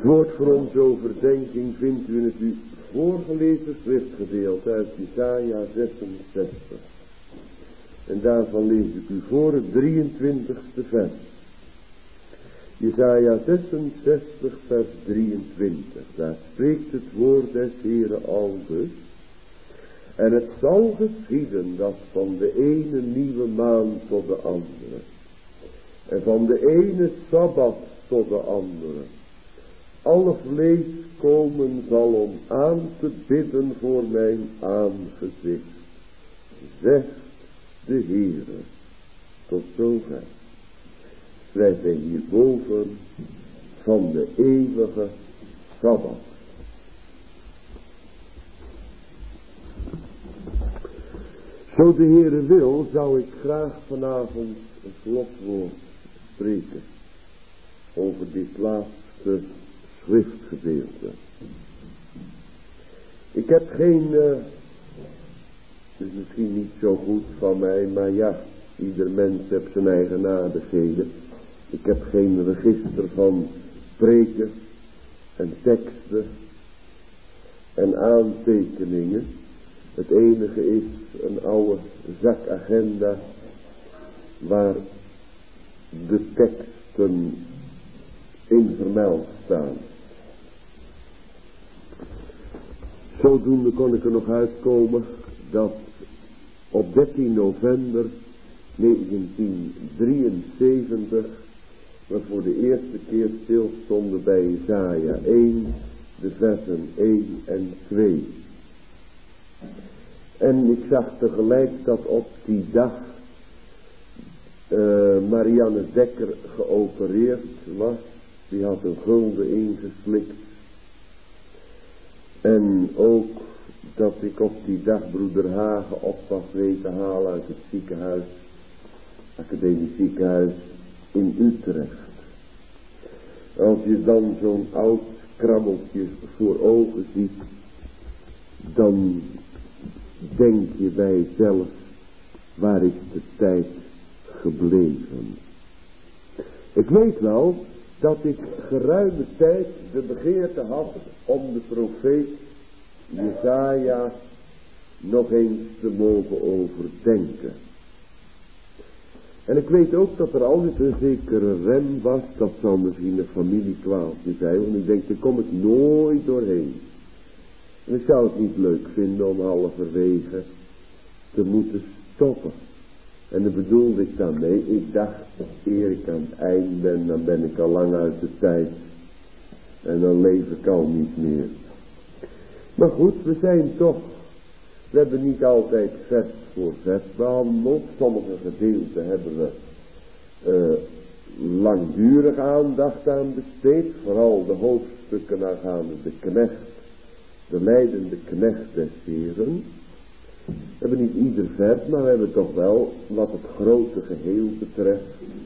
woord voor onze overdenking vindt u in het u voorgelezen schriftgedeelte uit Jesaja 66. En daarvan lees ik u voor het 23ste vers. Jesaja 66 vers 23. Daar spreekt het woord des Heeren aldus. En het zal geschieden dat van de ene nieuwe maand tot de andere. En van de ene sabbat tot de andere. Alle vlees komen zal om aan te bidden voor mijn aangezicht. Zegt de Heere. Tot zover. Schrijft hij hierboven van de eeuwige sabbat. Zo de Heere wil, zou ik graag vanavond een slotwoord spreken over dit laatste schriftgedeelte. Ik heb geen, het is misschien niet zo goed van mij, maar ja, ieder mens heeft zijn eigen aardigheden. Ik heb geen register van preken en teksten en aantekeningen. Het enige is een oude zakagenda waar de teksten in vermeld staan. Zodoende kon ik er nog uitkomen dat op 13 november 1973 we voor de eerste keer stilstonden bij Jesaja 1, de versen 1 en 2. En ik zag tegelijk dat op die dag Marianne Dekker geopereerd was. Die had een gulden ingeslikt. En ook dat ik op die dag broeder Hagen op was weten halen uit het ziekenhuis. Academisch ziekenhuis in Utrecht. Als je dan zo'n oud krabbeltje voor ogen ziet, dan denk je bij jezelf, waar is de tijd gebleven? Ik weet wel dat ik geruime tijd de begeerte had om de profeet Jesaja nog eens te mogen overdenken. En ik weet ook dat er altijd een zekere rem was, dat zal misschien een familiekwaaltje zijn, want ik denk, daar kom ik nooit doorheen. En ik zou het niet leuk vinden om halverwege te moeten stoppen. En daar bedoelde ik dan mee. Ik dacht, eer ik aan het eind ben, dan ben ik al lang uit de tijd. En dan leef ik al niet meer. Maar goed, we zijn toch, we hebben niet altijd vers voor vers behandeld. Sommige gedeelten hebben we langdurig aandacht aan besteed. Vooral de hoofdstukken aangaande de knecht. De leidende knecht des Heeren. We hebben niet ieder vers, maar we hebben toch wel, wat het grote geheel betreft,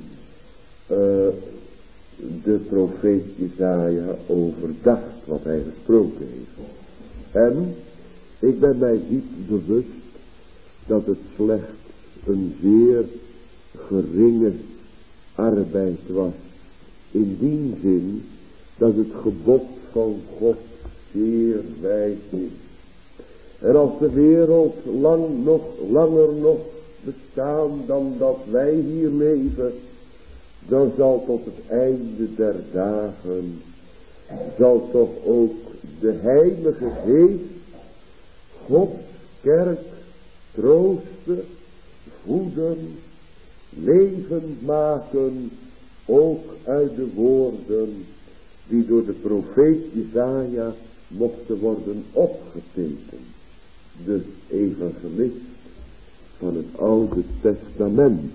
de profeet Jesaja overdacht wat hij gesproken heeft. En ik ben mij diep bewust dat het slechts een zeer geringe arbeid was. In die zin dat het gebod van God zeer wijd is. En als de wereld langer nog bestaan dan dat wij hier leven, dan zal tot het einde der dagen, zal toch ook de Heilige Geest Gods kerk troosten, voeden, levend maken, ook uit de woorden die door de profeet Jesaja mochten worden opgetekend. De evangelist van het Oude Testament.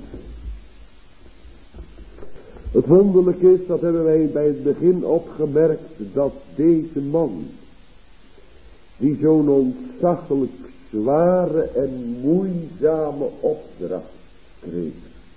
Het wonderlijke is, dat hebben wij bij het begin opgemerkt, dat deze man, die zo'n ontzaglijk zware en moeizame opdracht kreeg,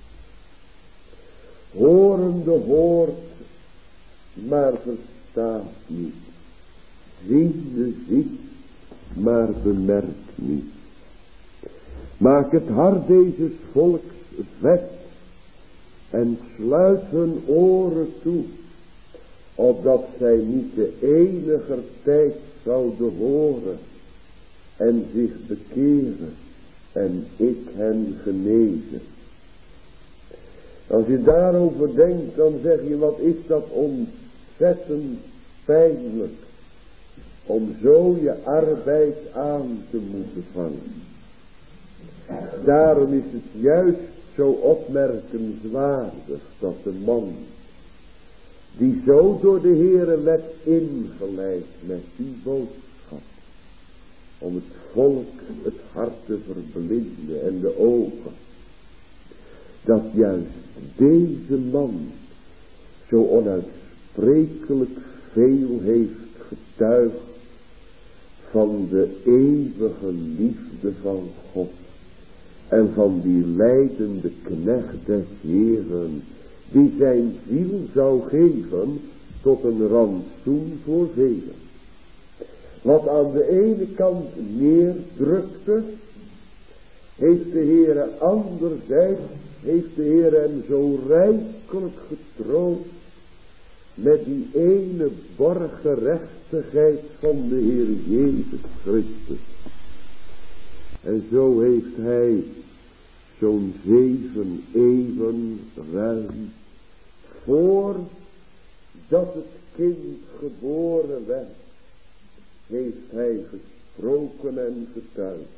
horende hoort, maar verstaat niet, ziende ziet, maar bemerkt niet. Maak het hart deze volks vet en sluit hun oren toe, opdat zij niet de eniger tijd zouden horen en zich bekeren en ik hen genezen. Als je daarover denkt, dan zeg je, wat is dat ontzettend pijnlijk om zo je arbeid aan te moeten vangen. Daarom is het juist zo opmerkenswaardig dat de man die zo door de Heere werd ingeleid met die boodschap, om het volk het hart te verblinden en de ogen, dat juist deze man zo onuitsprekelijk veel heeft getuigd van de eeuwige liefde van God en van die lijdende knecht des Heeren, die zijn ziel zou geven tot een rantsoen voor velen. Wat aan de ene kant neerdrukte, heeft de Heere anderzijds, heeft de Heere hem zo rijkelijk getroost met die ene borgerechtigheid van de Heer Jezus Christus. En zo heeft hij zo'n 7 eeuwen ruim voordat het kind geboren werd, heeft hij gesproken en getuigd.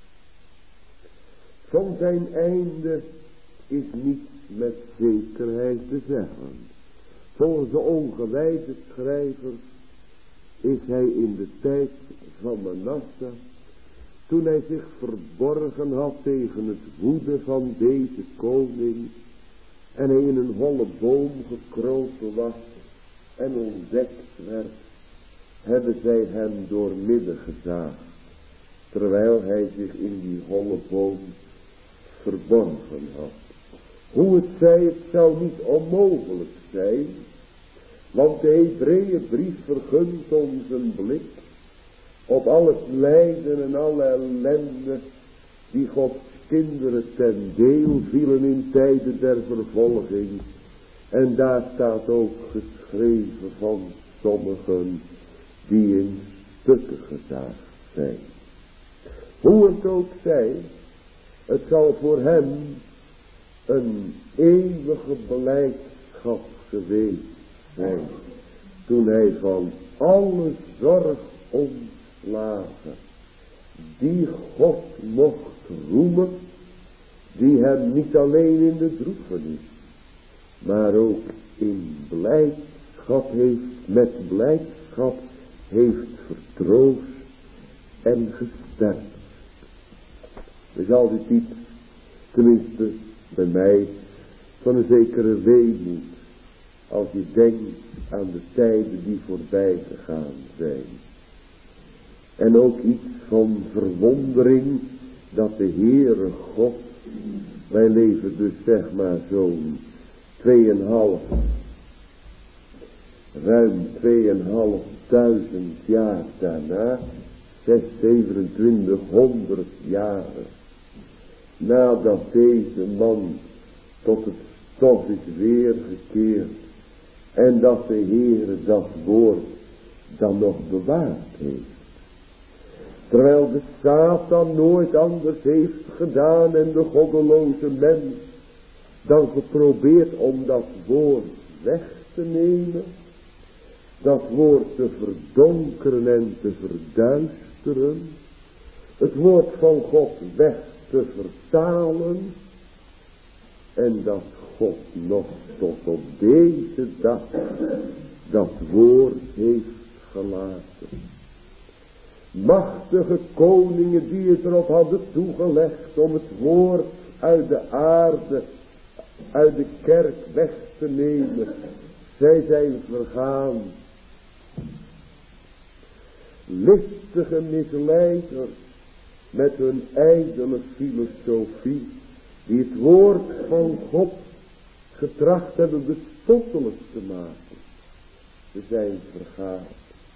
Van zijn einde is niet met zekerheid te zeggen. Volgens de ongewijde schrijvers is hij in de tijd van Manasse, toen hij zich verborgen had tegen het woede van deze koning en hij in een holle boom gekropen was en ontdekt werd, hebben zij hem doormidden gezaagd, terwijl hij zich in die holle boom verborgen had. Hoe het zij, het zou niet onmogelijk zijn, want de Hebreeënbrief vergunt ons een blik op al het lijden en alle ellende die Gods kinderen ten deel vielen in tijden der vervolging. En daar staat ook geschreven van sommigen die in stukken gezaagd zijn. Hoe het ook zij, het zal voor hem een eeuwige belijdschap geweest zijn, toen hij van alle zorg ontslagen die God mocht roemen, die hem niet alleen in de droefenis, maar ook in blijdschap heeft, met blijdschap heeft vertroost en gesterkt. Er is altijd iets, tenminste bij mij, van een zekere weemoed, als je denkt aan de tijden die voorbij gegaan zijn. En ook iets van verwondering dat de Heere God, wij leven dus zeg maar zo'n ruim 2500 jaar daarna, 2700 jaren, nadat deze man tot het stof is weergekeerd en dat de Heere dat woord dan nog bewaard heeft. Terwijl de Satan nooit anders heeft gedaan en de goddeloze mens dan geprobeerd om dat woord weg te nemen, dat woord te verdonkeren en te verduisteren, het woord van God weg te vertalen, en dat God nog tot op deze dag dat woord heeft gelaten. Machtige koningen die het erop hadden toegelegd om het woord uit de aarde, uit de kerk weg te nemen, zij zijn vergaan. Listige misleiders met hun ijdele filosofie, die het woord van God getracht hebben bespottelijk te maken. Ze zijn vergaan.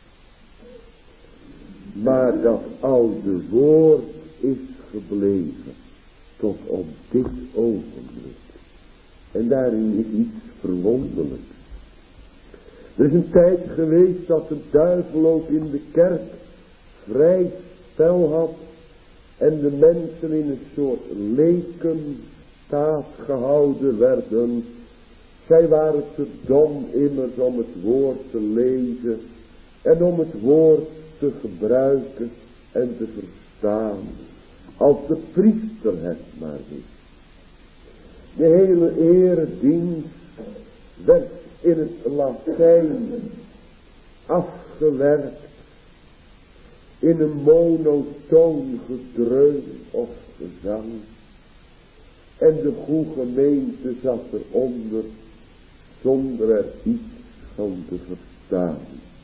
Maar dat oude woord is gebleven tot op dit ogenblik. En daarin is iets verwonderlijks. Er is een tijd geweest dat de duivel ook in de kerk vrij spel had en de mensen in een soort lekenstaat gehouden werden. Zij waren te dom immers om het woord te lezen en om het woord te gebruiken en te verstaan, als de priester het maar wist. De hele eredienst werd in het Latijn afgewerkt, in een monotoon gedreun of gezang. En de goede gemeente zat eronder, zonder er iets van te verstaan.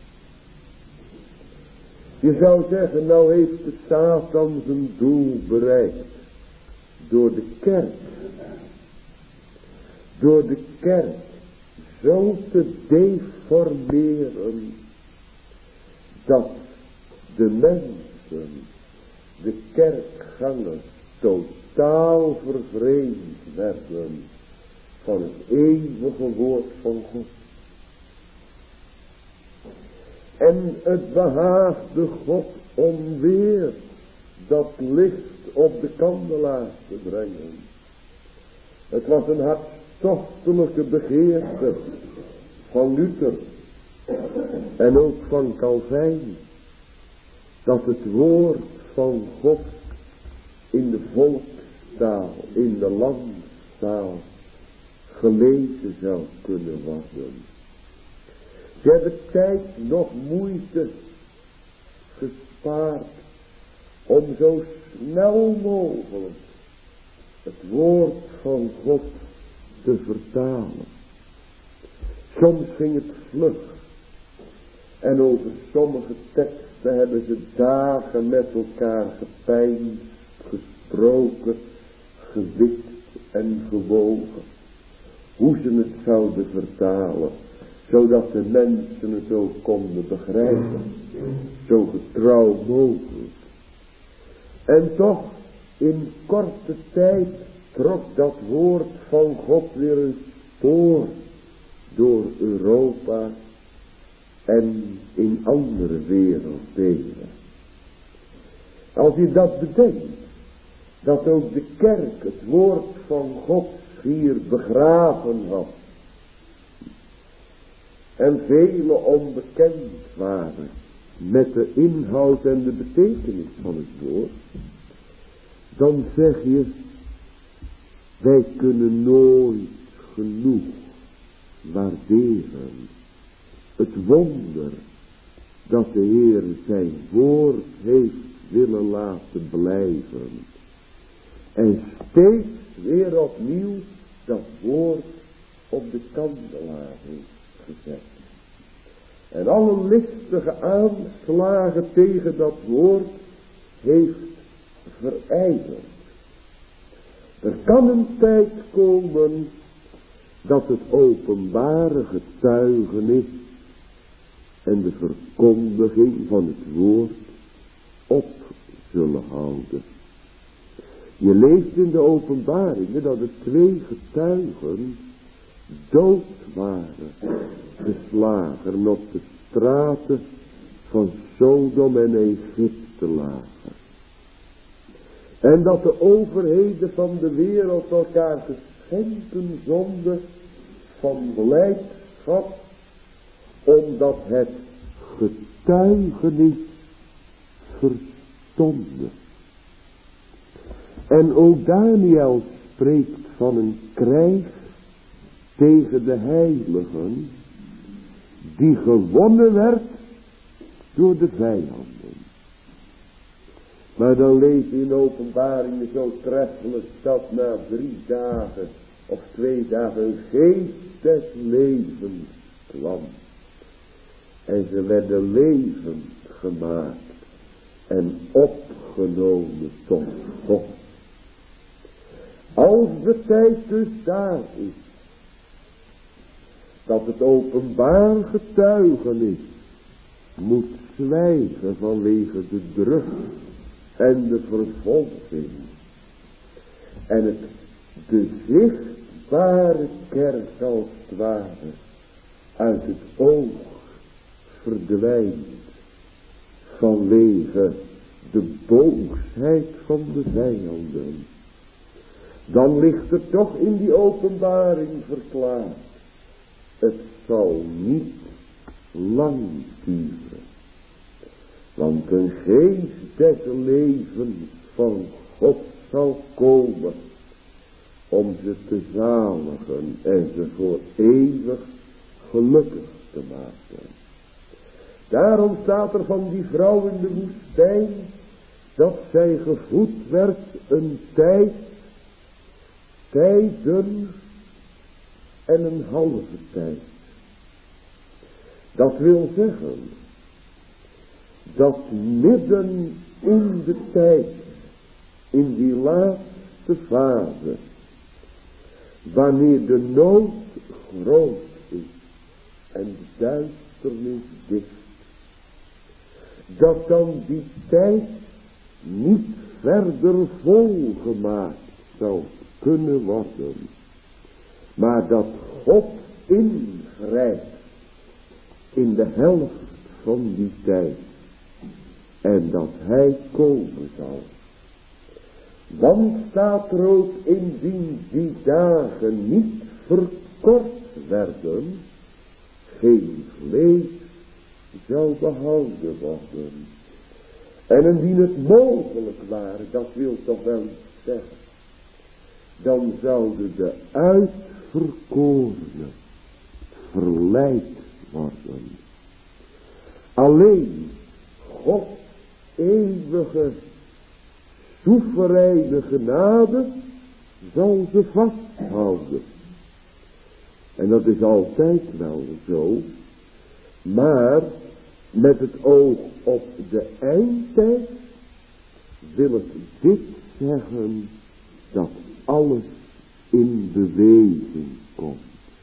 Je zou zeggen, nou heeft de Satan zijn doel bereikt. Door de kerk. Door de kerk zo te deformeren dat de mensen, de kerkgangers, totaal vervreemd werden van het eeuwige woord van God. En het behaagde God om weer dat licht op de kandelaar te brengen. Het was een hartstochtelijke begeerte van Luther en ook van Calvijn, dat het woord van God in de volkstaal, in de landstaal gelezen zou kunnen worden. Ze hebben tijd nog moeite gespaard om zo snel mogelijk het woord van God te vertalen. Soms ging het vlug en over sommige teksten hebben ze dagen met elkaar gepeinsd, gesproken, gewikt en gewogen. Hoe ze het zouden vertalen, zodat de mensen het ook konden begrijpen, zo getrouw mogelijk. En toch, in korte tijd trok dat woord van God weer een spoor door Europa en in andere werelddelen. Als je dat bedenkt, dat ook de kerk het woord van God hier begraven had en velen onbekend waren met de inhoud en de betekenis van het woord, dan zeg je, wij kunnen nooit genoeg waarderen het wonder dat de Heer zijn woord heeft willen laten blijven en steeds weer opnieuw dat woord op de kandelaar heeft gezet. En alle listige aanslagen tegen dat woord heeft verijdeld. Er kan een tijd komen dat het openbare getuigenis en de verkondiging van het woord op zullen houden. Je leest in de openbaringen dat er 2 getuigen dood waren geslagen en op de straten van Sodom en Egypte lagen. En dat de overheden van de wereld elkaar geschenken zonden van blijdschap, omdat het getuigenis verstonden. En ook Daniel spreekt van een krijg tegen de heiligen, die gewonnen werd door de vijanden. Maar dan lees je in Openbaringen zo treffelijk dat na 3 dagen of 2 dagen een geest des levens kwam. En ze werden levend gemaakt en opgenomen tot God. Als de tijd dus daar is, dat het openbaar getuigenis moet zwijgen vanwege de druk en de vervolging. En het de zichtbare kerk als het ware uit het oog verdwijnt vanwege de boosheid van de vijanden, dan ligt er toch in die openbaring verklaard: het zal niet lang duren. Want een geest des levens van God zal komen om ze te zaligen en ze voor eeuwig gelukkig te maken. Daarom staat er van die vrouw in de woestijn dat zij gevoed werd een tijden en een halve tijd. Dat wil zeggen dat midden in de tijd, in die laatste fase, wanneer de nood groot is en de duisternis dicht, dat dan die tijd niet verder volgemaakt zou kunnen worden, maar dat God ingrijpt in de helft van die tijd en dat hij komen zal. Want staat er ook indien die dagen niet verkort werden, geen vlees zou behouden worden. En indien het mogelijk ware, dat wil toch wel iets zeggen, dan zouden de uitverkorenen verleid worden. Alleen Gods eeuwige soevereine genade zal ze vasthouden. En dat is altijd wel zo. Maar met het oog op de eindtijd wil het dit zeggen, dat alles in beweging komt.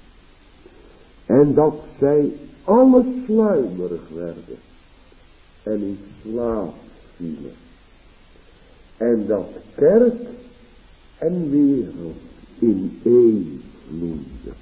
En dat zij alle sluimerig werden en in slaap vielen. En dat kerk en wereld in één vloeiden.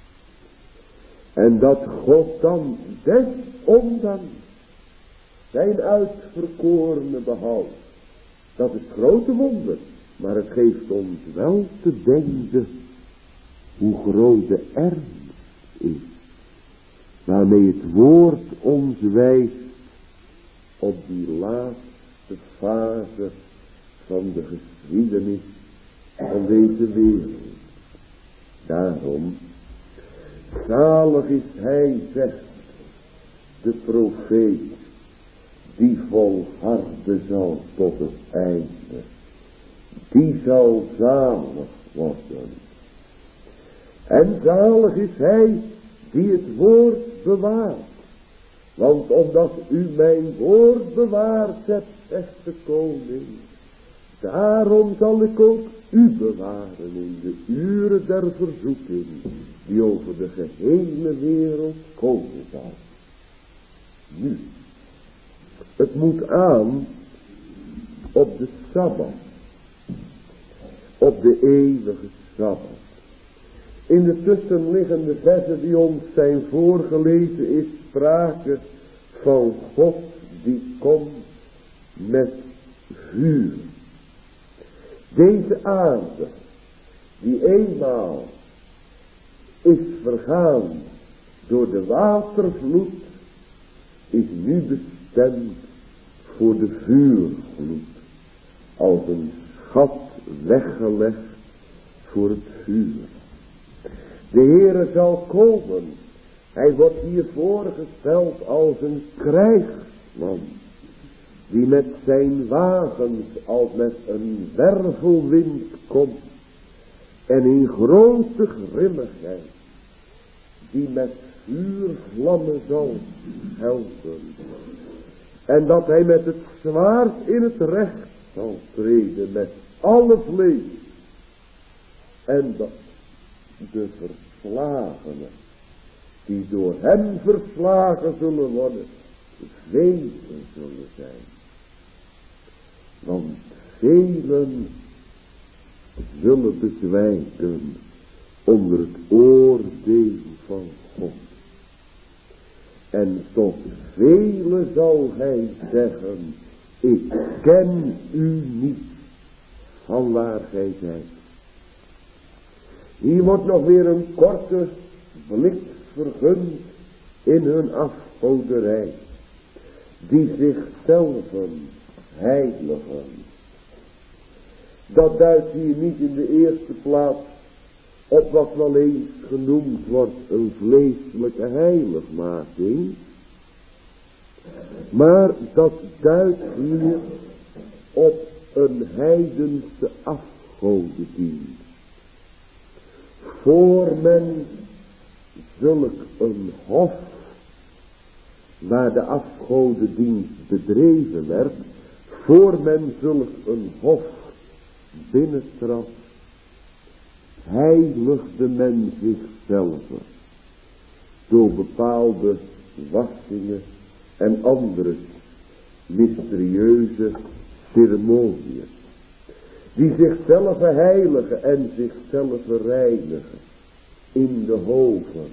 En dat God dan desondanks zijn uitverkorene behoudt. Dat is grote wonder. Maar het geeft ons wel te denken hoe groot de ernst is. Waarmee het woord ons wijst op die laatste fase van de geschiedenis van deze wereld. Daarom, zalig is hij, zegt de profeet, die volharden zal tot het einde. Die zal zalig worden. En zalig is hij die het woord bewaart. Want omdat u mijn woord bewaard hebt, zegt de koning, daarom zal ik ook u bewaren in de uren der verzoeking, die over de gehele wereld komen zal. Nu, het moet aan op de Sabbat, op de eeuwige Sabbat. In de tussenliggende versen die ons zijn voorgelezen is sprake van God die komt met vuur. Deze aarde, die eenmaal is vergaan door de watervloed, is nu bestemd voor de vuurgloed. Als een schat weggelegd voor het vuur. De Heere zal komen. Hij wordt hier voorgesteld als een krijgsman. Die met zijn wagens als met een wervelwind komt. En in grote grimmigheid. Die met vuurvlammen zal helpen. En dat hij met het zwaard in het recht zal treden met alle vlees. En dat de verslagenen die door hem verslagen zullen worden, velen zullen zijn. Want velen zullen bezwijken onder het oordeel van God. En tot velen zal hij zeggen, ik ken u niet van waar gij zijt. Hier wordt nog weer een korte blik vergund in hun afgoderij, die zichzelf heiligen. Dat duidt hier niet in de eerste plaats op wat wel eens genoemd wordt een vleeselijke heiligmaking, maar dat duidt hier op een heidense afgodendienst. Voor men zulk een hof, waar de afgodendienst bedreven werd, voor men zulk een hof binnentrad, heiligde men zichzelf door bepaalde wassingen en andere mysterieuze ceremoniën, die zichzelf heiligen en zichzelf reinigen in de hoven.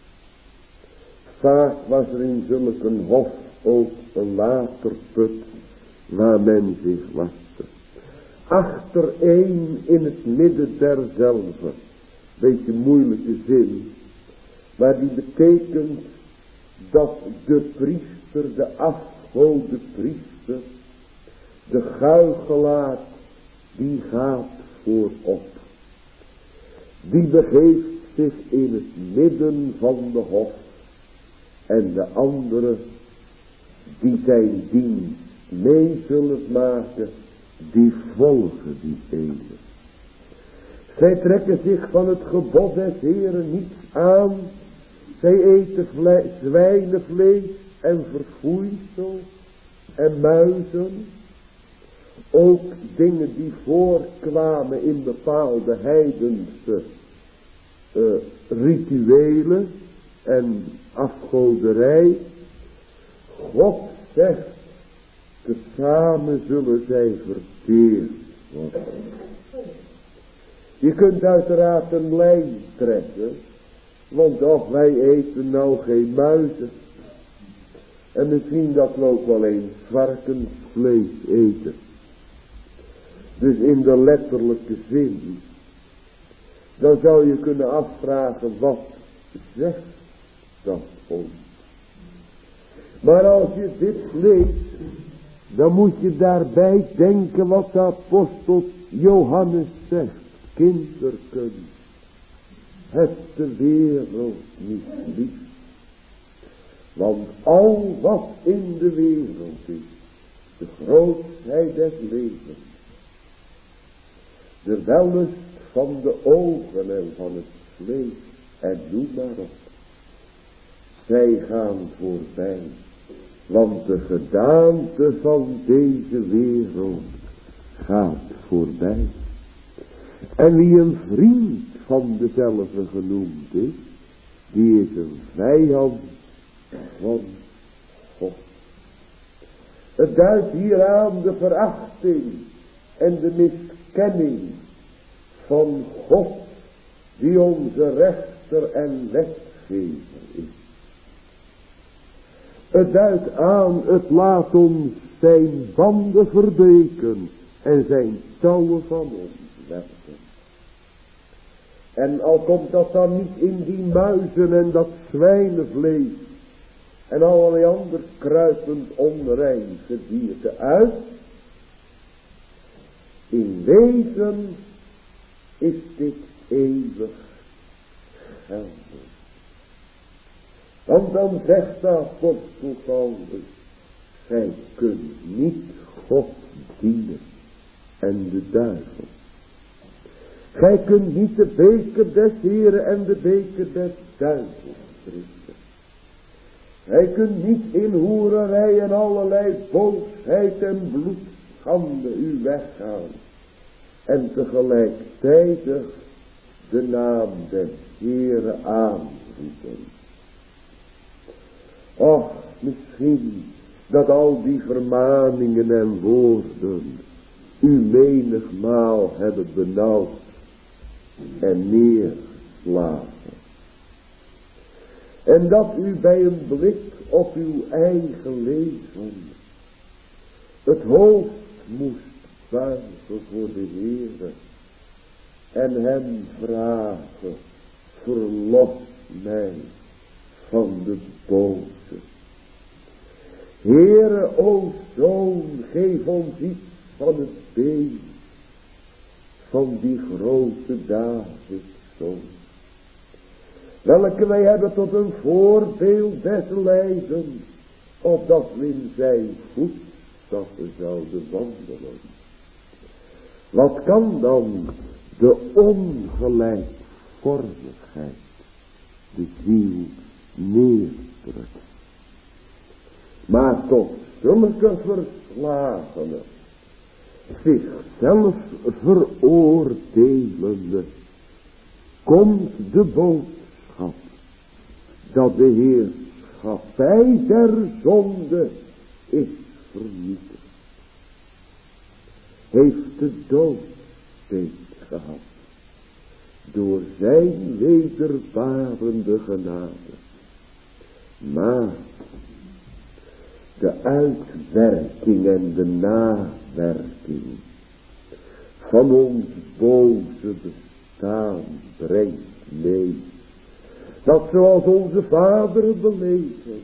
Vaak was er in zulk een hof ook een waterput waar men zich waste. Achtereen in het midden derzelve, beetje moeilijke zin, maar die betekent dat de priester, de afgode priester, de guichelaar, die gaat voorop. Die begeeft zich in het midden van de hof. En de anderen die zijn dienst mee zullen maken, die volgen die ene. Zij trekken zich van het gebod des Heeren niets aan. Zij eten zwijnenvlees en verfoeisel en muizen. Ook dingen die voorkwamen in bepaalde heidense rituelen en afgoderij. God zegt, tezamen zullen zij verteerd worden. Je kunt uiteraard een lijn trekken, want wij eten nou geen muizen. En misschien dat we ook wel eens varkensvlees eten. Dus in de letterlijke zin, dan zou je kunnen afvragen, wat zegt dat ons? Maar als je dit leest, dan moet je daarbij denken wat de apostel Johannes zegt. Kinderken, het de wereld niet lief. Want al wat in de wereld is, de grootheid des levens, de wellust van de ogen en van het vlees, en noem maar op. Zij gaan voorbij, want de gedaante van deze wereld gaat voorbij. En wie een vriend van dezelfde genoemd is, die is een vijand van God. Het duidt hier aan de verachting en de miskenning van God, die onze rechter en wetgever is. Het duidt aan, het laat ons zijn banden verbreken en zijn touwen van ons werpen. En al komt dat dan niet in die muizen en dat zwijnenvlees en allerlei ander kruipend onrein gedierte uit, in wezen is dit eeuwig geldig. Want dan zegt de apostel Paulus, gij kunt niet God dienen en de duivel. Gij kunt niet de beker des Heren en de beker des duivels drinken. Gij kunt niet in hoererij en allerlei boosheid en bloedschande u weggaan. En tegelijkertijd de naam des Heren aanroepen. Och, misschien dat al die vermaningen en woorden u menigmaal hebben benauwd en neergeslagen. En dat u bij een blik op uw eigen leven. Het hoofd moest buigen voor de Heere en hem vragen, verlos mij van de boze. Heere, o Zoon, geef ons iets van het been van die grote Davidszoon, welke wij hebben tot een voorbeeld des lijdens, opdat we in zijn voetstappen zouden wandelen. Wat kan dan de ongelijkvormigheid de ziel neerdrukken? Maar tot zulke verslagenen, zichzelf veroordelende, komt de boodschap dat de heerschappij der zonde is vernietigd. Heeft de dood beet gehad door zijn wedervarende genade. Maar de uitwerking en de nawerking van ons boze bestaan brengt mee, dat zoals onze vaderen beleven,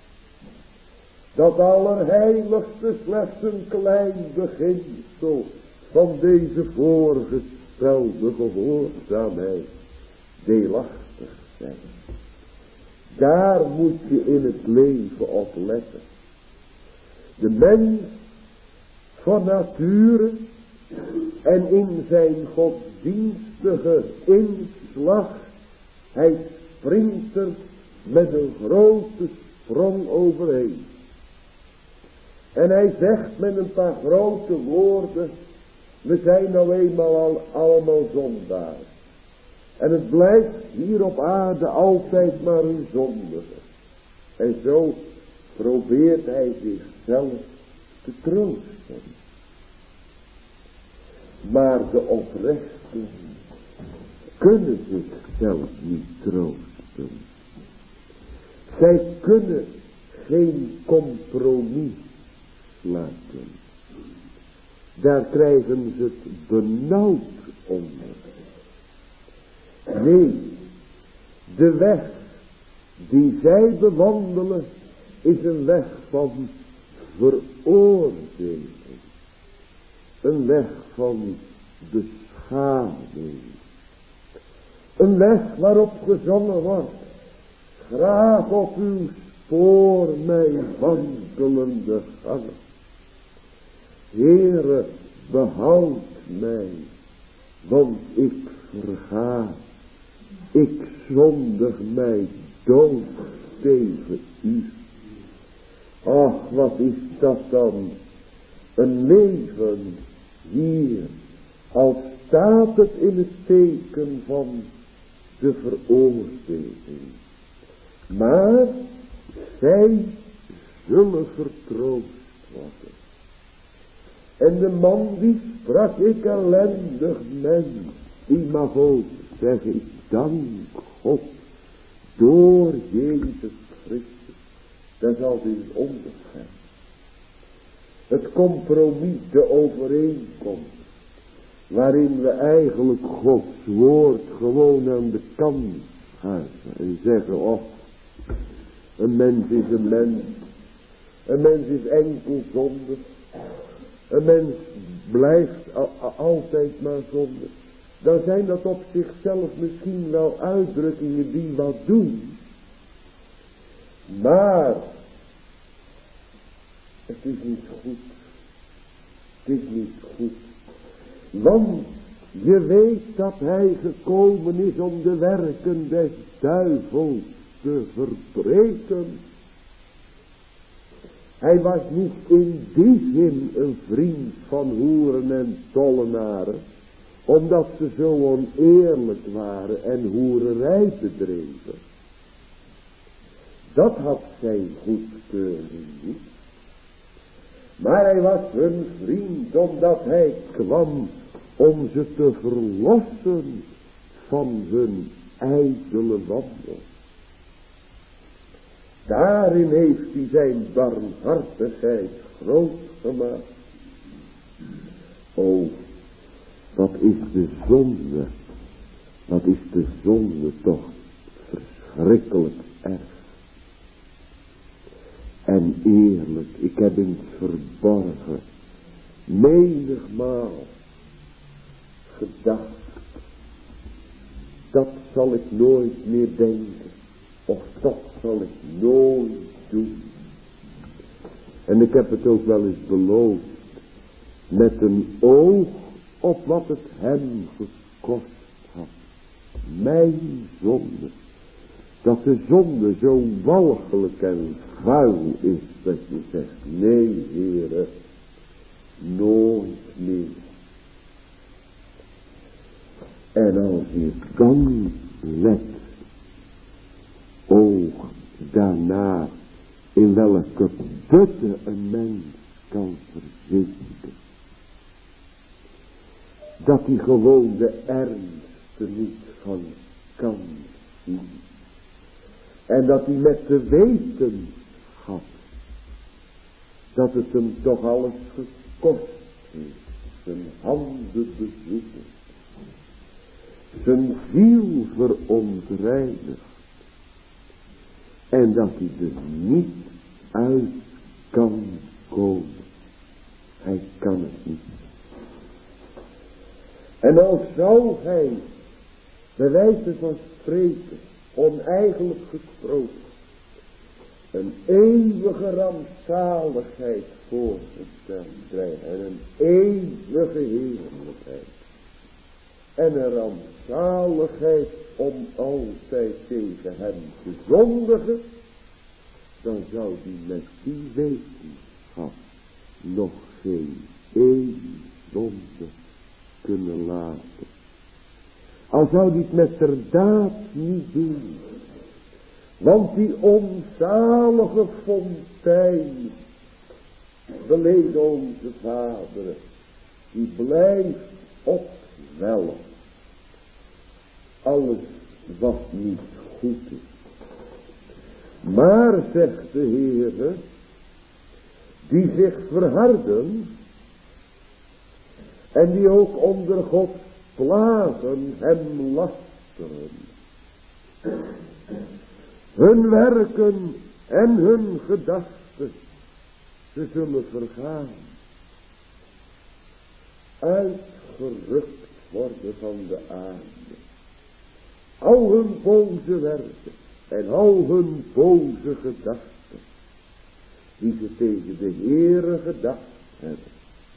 dat allerheiligste slechts een klein beginsel van deze voorgestelde gehoorzaamheid deelachtig zijn. Daar moet je in het leven op letten. De mens van nature en in zijn godsdienstige inslag, hij springt er met een grote sprong overheen. En hij zegt met een paar grote woorden, we zijn nou eenmaal allemaal zondaar. En het blijft hier op aarde altijd maar een zondige. En zo probeert hij zichzelf te troosten. Maar de oprechten kunnen zichzelf niet troosten. Zij kunnen geen compromis sluiten. Daar krijgen ze het benauwd onder. Nee, de weg die zij bewandelen is een weg van veroordeling. Een weg van beschaming. Een weg waarop gezongen wordt, graag op uw spoor mijn wandelende gangen. Heere, behoud mij, want ik verga. Ik zondig mij dood tegen u. Ach, wat is dat dan? Een leven hier, als staat het in het teken van de veroordeling. Maar zij zullen vertroost worden. En de man die sprak, ik ellendig mens, die mag ook zeggen, dank God, door Jezus Christus, dat zal in ondergaan. Het compromis, de overeenkomst, waarin we eigenlijk Gods woord gewoon aan de kant schuiven en zeggen, oh, een mens is een mens, een mens is enkel zonde, een mens blijft altijd maar zonde. Dan zijn dat op zichzelf misschien wel uitdrukkingen die wat doen. Maar het is niet goed. Het is niet goed. Want je weet dat hij gekomen is om de werken des duivels te verbreken. Hij was niet in die zin een vriend van hoeren en tollenaren, omdat ze zo oneerlijk waren en hoererij bedreven. Dat had zijn goedkeuring niet. Maar hij was hun vriend omdat hij kwam om ze te verlossen van hun ijdele wandel. Daarin heeft hij zijn barmhartigheid groot gemaakt. O, wat is de zonde. Wat is de zonde toch verschrikkelijk erg. En eerlijk, ik heb in het verborgen menigmaal gedacht, dat zal ik nooit meer denken. Of dat zal ik nooit doen. En ik heb het ook wel eens beloofd. Met een oog op wat het hem gekost had. Mijn zonde. Dat de zonde zo walgelijk en vuil is. Dat je zegt, nee Heere. Nooit meer. En als je dan let. Oog daarna. In welke putten een mens kan verzinken. Dat hij gewoon de ernst er niet van kan zien. En dat hij met de wetenschap, dat het hem toch alles gekost heeft. Zijn handen bezoeken. Zijn ziel verontreinigt. En dat hij er niet uit kan komen. Hij kan het niet. En al zou hij, bij wijze van spreken, oneigenlijk gesproken, een eeuwige rampzaligheid voorgesteld krijgen. En een eeuwige heerlijkheid. En een rampzaligheid om altijd tegen hem te zondigen. Dan zou die met die wetenschap nog geen één zonde kunnen laten. Al zou die het met der daad niet doen. Want die onzalige fontein, beleden onze vaderen, die blijft opwellen. Alles wat niet goed is. Maar, zegt de Heere, die zich verharden en die ook onder Gods plagen hem lasteren. Hun werken en hun gedachten, ze zullen vergaan. Uitgerukt worden van de aarde. Al hun boze werken en al hun boze gedachten, die ze tegen de Heere gedacht hebben.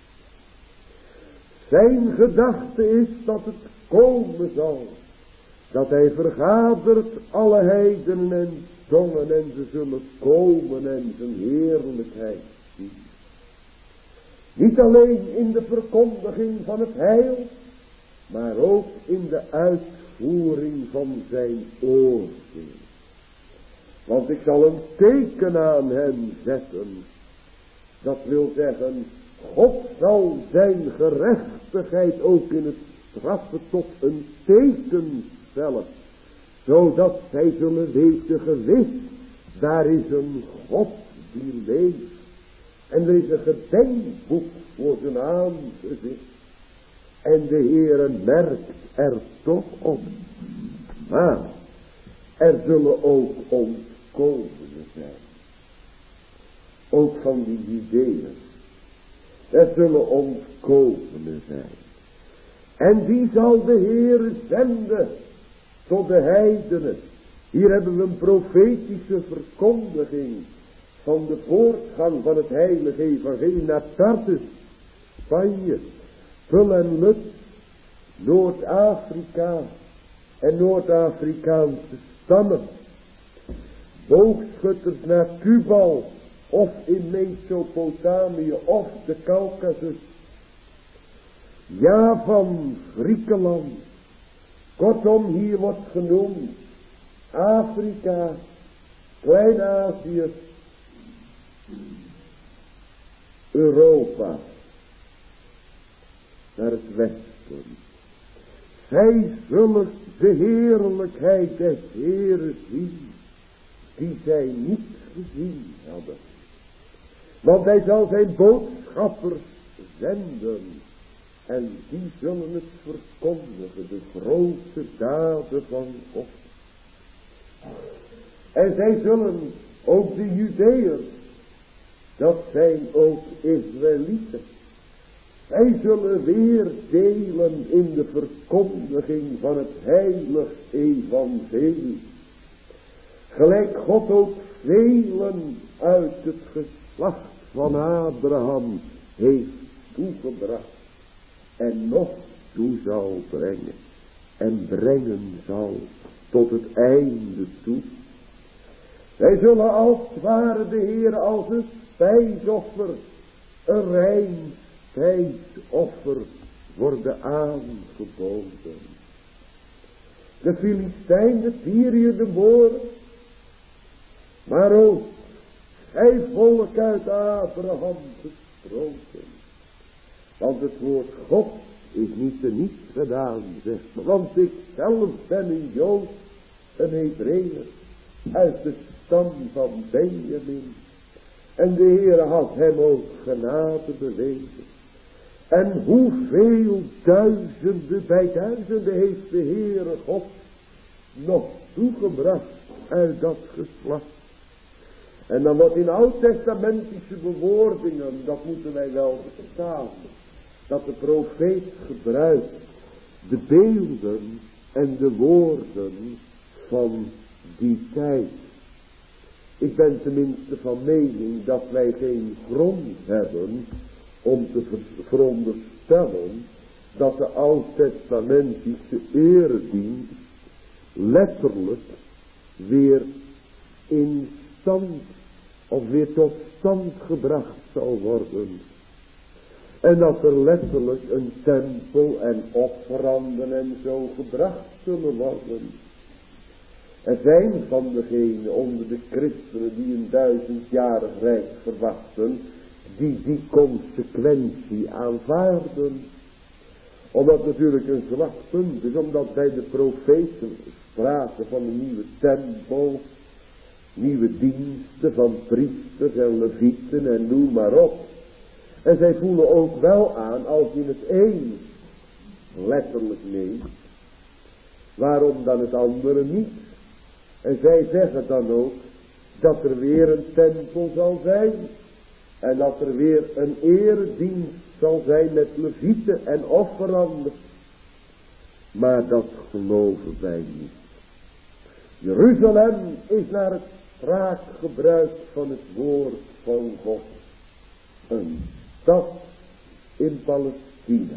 Zijn gedachte is dat het komen zal, dat hij vergadert alle heidenen en tongen en ze zullen komen en zijn heerlijkheid zien. Niet alleen in de verkondiging van het heil, maar ook in de uitvoering van zijn oordeel. Want ik zal een teken aan hen zetten. Dat wil zeggen, God zal zijn gerechtigheid ook in het straffen tot een teken stellen. Zodat zij zullen weten gewis, daar is een God die leeft. En er is een gedenkboek voor zijn aangezicht. En de Heere merkt er toch op. Maar er zullen ook ontkomenen zijn. Ook van die Judeërs. Er zullen ontkomenen zijn. En die zal de Heere zenden tot de heidenen. Hier hebben we een profetische verkondiging van de voortgang van het heilige evangelie naar Tarsus, Spanje, Pul en Lut, Noord-Afrika en Noord-Afrikaanse stammen. Boogschutters naar Tubal of in Mesopotamië of de Caucasus. Ja, van Griekenland. Kortom, hier wordt genoemd Afrika, Klein-Azië, Europa, naar het westen. Zij zullen de heerlijkheid des Heeren zien die zij niet gezien hadden. Want hij zal zijn boodschappers zenden en die zullen het verkondigen, de grote daden van God. En zij zullen, ook de Judeërs, dat zijn ook Israëlieten, zij zullen weer delen in de verkondiging van het heilig evangelie. Gelijk God ook velen uit het geslacht van Abraham heeft toegebracht en nog toe zal brengen en brengen zal tot het einde toe. Wij zullen als het ware de Heer als een spijsoffer, een rein spijsoffer worden aangeboden. De Filistijn, de Tyriër, de Moor, maar ook hij volk uit Abraham gesproken. Want het woord God is niet te niets gedaan, zegt men. Want ik zelf ben een Jood, een Hebreeër, uit de stam van Benjamin. En de Heer had hem ook genade bewezen. En hoeveel duizenden bij duizenden heeft de Heere God nog toegebracht uit dat geslacht. En dan wordt in oud-testamentische bewoordingen, dat moeten wij wel verstaan, dat de profeet gebruikt de beelden en de woorden van die tijd. Ik ben tenminste van mening dat wij geen grond hebben om te veronderstellen dat de oud-testamentische eredienst letterlijk weer in stand of weer tot stand gebracht zal worden. En dat er letterlijk een tempel en offeranden en zo gebracht zullen worden. Er zijn van degenen onder de christenen die een 1000-jarig rijk verwachten, die consequentie aanvaarden. Omdat natuurlijk een zwak punt is, omdat bij de profeten sprake van een nieuwe tempel, nieuwe diensten van priesters en levieten en noem maar op. En zij voelen ook wel aan, als je het een letterlijk neemt, waarom dan het andere niet? En zij zeggen dan ook dat er weer een tempel zal zijn. En dat er weer een eredienst zal zijn met levieten en offeranden. Maar dat geloven wij niet. Jeruzalem is naar het spraakgebruik van het woord van God een stad in Palestina.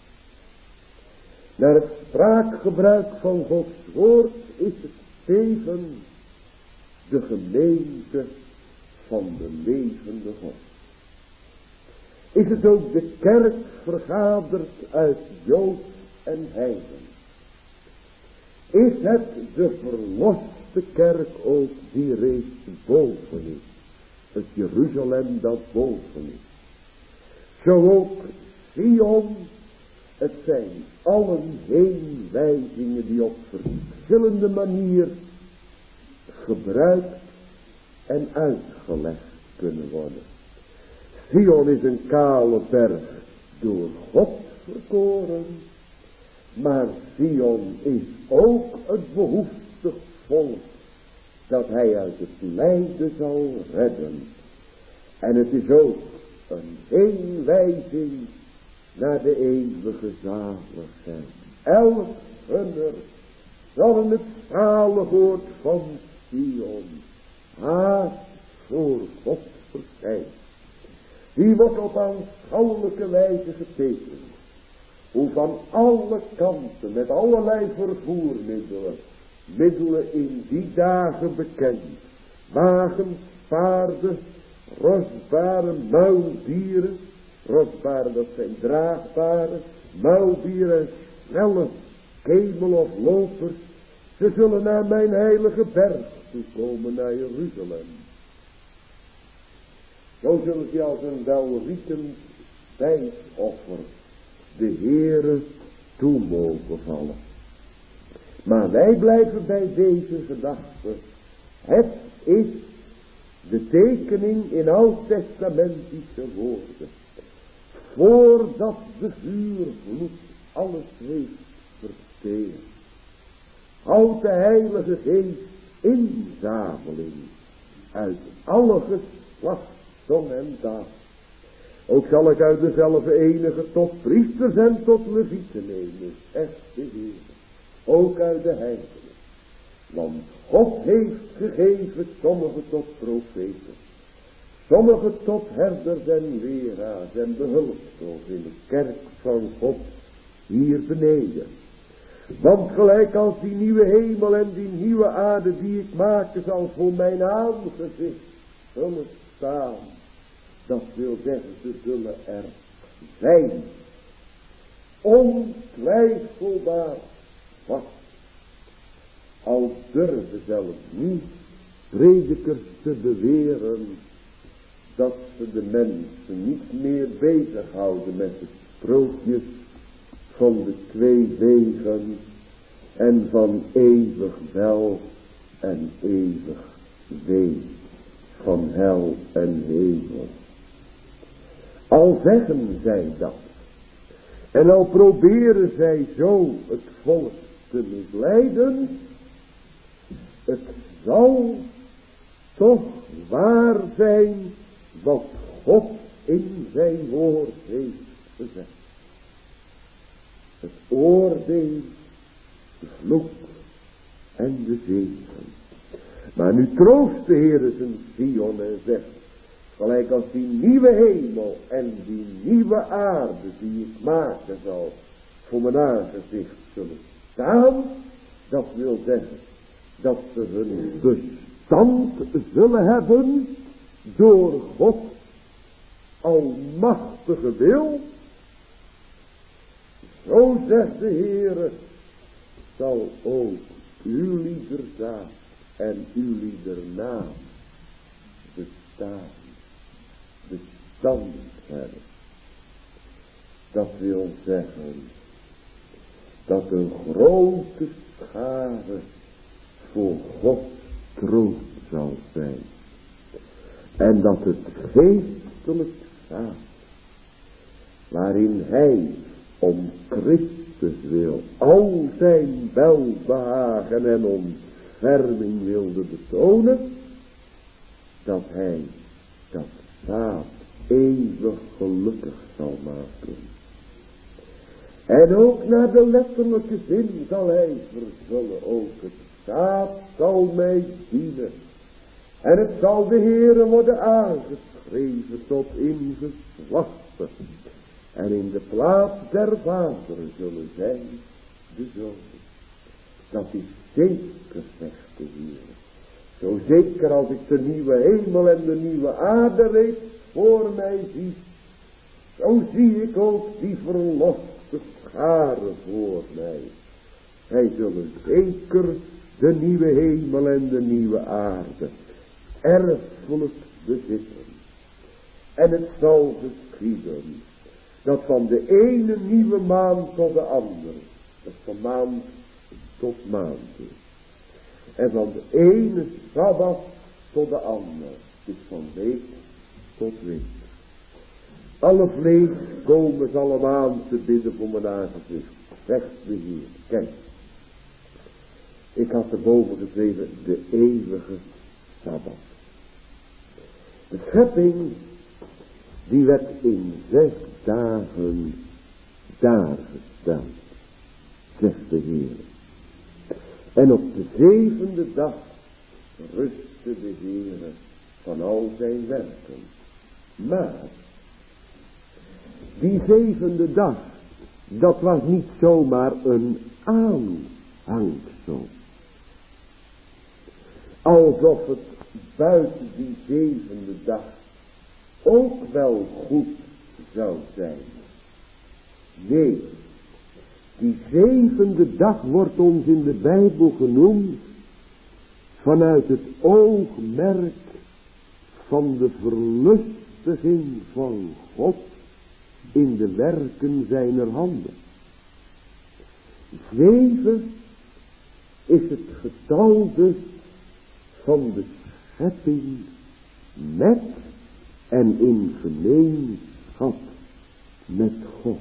Naar het spraakgebruik van Gods woord is het tegen de gemeente van de levende God. Is het ook de kerk vergaderd uit Jood en heiden? Is het de verloste kerk ook die reeds boven is? Het Jeruzalem dat boven is. Zo ook Sion. Het zijn allen heenwijzingen die op verschillende manieren gebruikt en uitgelegd kunnen worden. Sion is een kale berg door God verkoren. Maar Sion is ook het behoeftig volk dat hij uit het lijden zal redden. En het is ook een heenwijzing naar de eeuwige zaligheid. Elk hunner zal in het zalig woord van Sion haast voor God verschijnt. Die wordt op aanschouwelijke wijze getekend. Hoe van alle kanten met allerlei vervoermiddelen in die dagen bekend. Wagens, paarden, rostbare muildieren. Rostbare, dat zijn draagbare, muildieren, snelle kemel of lopers. Ze zullen naar mijn heilige berg toe komen, naar Jeruzalem. Zo zullen ze als een welriekend spijsoffer de Heere toe mogen vallen. Maar wij blijven bij deze gedachte. Het is de tekening in oud-testamentische woorden. Voordat de vuurvloed alles heeft verteerd, houdt de Heilige Geest inzameling uit alle geslacht, zon en daad. Ook zal ik uit dezelfde enige tot priesters en tot levieten nemen, zegt de Heer. Ook uit de heidenen. Want God heeft gegeven sommigen tot profeten, sommigen tot herders en leraars en behulpstof in de kerk van God hier beneden. Want gelijk als die nieuwe hemel en die nieuwe aarde die ik maken zal voor mijn aangezicht zullen staan. Dat wil zeggen, ze zullen er zijn. Ontwijfelbaar vast. Al durven zelfs niet predikers te beweren dat ze de mensen niet meer bezighouden met de sprookjes van de 2 wegen en van eeuwig wel en eeuwig wee, van hel en hemel. Al zeggen zij dat en al proberen zij zo het volk te misleiden, het zal toch waar zijn wat God in zijn woord heeft gezegd. Het oordeel, de vloek en de zegen. Maar nu troost de Heer zijn Sion en zegt, gelijk als die nieuwe hemel en die nieuwe aarde die ik maken zal voor mijn aangezicht zullen staan, dat wil zeggen dat ze hun bestand zullen hebben door God almachtige wil. Zo zegt de Heere, zal ook uw liederzaad en uw liedernaam bestaan, bestand hebben. Dat wil zeggen dat een grote schare voor God troost zal zijn. En dat het geestelijk zaad, waarin hij om Christus wil al zijn welbehagen en ontferming wilde betonen, dat hij dat zaad eeuwig gelukkig zal maken. En ook naar de letterlijke zin zal hij vervullen, ook het zaad zal mij dienen. En het zal de Heere worden aangeschreven tot in geslachten. En in de plaats der vaderen zullen zijn de zonen. Dat is zeker, zegt de Heer. Zo zeker als ik de nieuwe hemel en de nieuwe aarde reeds voor mij zie. Zo zie ik ook die verloste scharen voor mij. Zij zullen zeker de nieuwe hemel en de nieuwe aarde erfelijk bezitten. En het zal geschieden dat van de ene nieuwe maand tot de andere, dat van maand tot maand is. En van de ene sabbat tot de andere, dus van week tot week. Alle vlees komen zal hem aan te bidden voor mijn aangezicht, zegt de Heer. Kijk, ik had erboven geschreven de eeuwige sabbat. De schepping die werd in 6 dagen daargesteld, zegt de Heer. En op de 7e dag rustte de Heer van al zijn werken. Maar die 7e dag, dat was niet zomaar een aanhangsel. Alsof het buiten die 7e dag ook wel goed zou zijn. Nee, die 7e dag wordt ons in de Bijbel genoemd vanuit het oogmerk van de verlustiging van God in de werken zijner handen. 7 is het getal dus van de schepping met en in gemeenschap met God.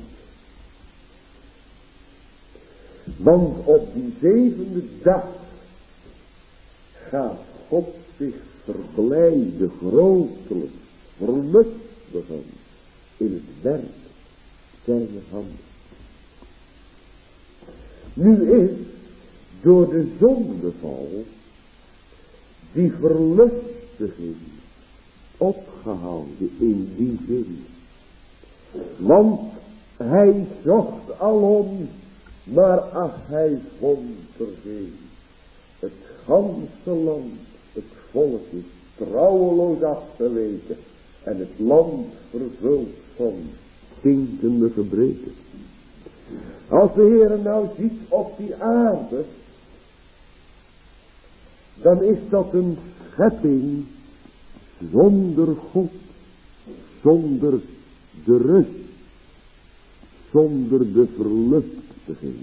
Want op die zevende dag gaat God zich verblijden, grotelijk, verlustigen in het werk zijner handen. Nu is door de zondeval die verlustiging opgehouden in die zin. Want hij zocht alom, maar ach, hij vond er geen. Het ganse land, het volk is trouweloos afgeweken en het land vervuld van stinkende gebreken. Als de Heer nou ziet op die aarde, dan is dat een schepping zonder God, zonder de rust, zonder de verlustiging.